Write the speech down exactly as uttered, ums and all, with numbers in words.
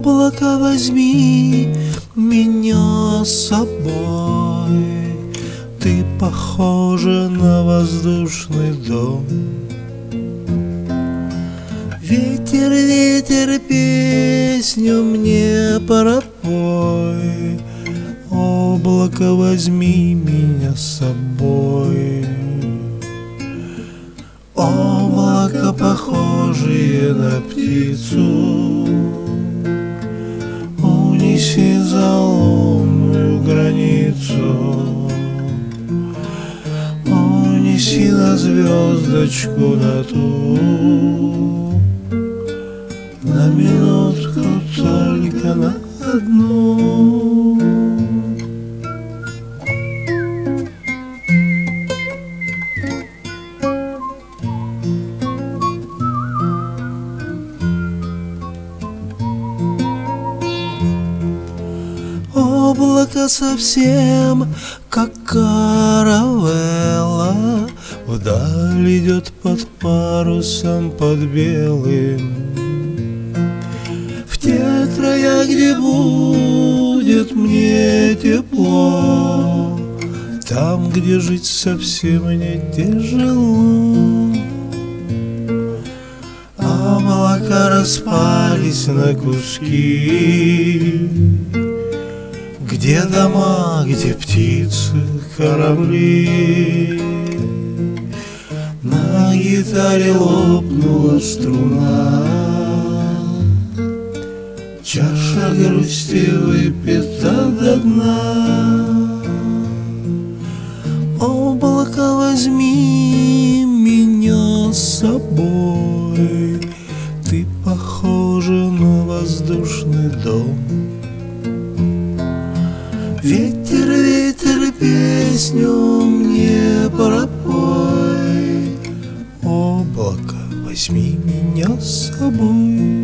Облако, возьми меня с собой, ты похожа на воздушный дом. Ветер, ветер, песню мне пропой, облако, возьми меня с собой. Облако, похожее на птицу, унеси за лунную границу, унеси на звездочку на ту, на минутку, только на одну. Облако совсем как каравелла, вдаль идет под парусом, под белым. В те края, где будет мне тепло, там, где жить совсем не тяжело. Облака распались на куски, где дома, где птицы, корабли. На гитаре лопнула струна, чаша грусти выпита до дна. Облако, возьми меня с собой, ты похожа на воздушный дом. Ветер, ветер, песню мне пропой, облако, возьми меня с собой.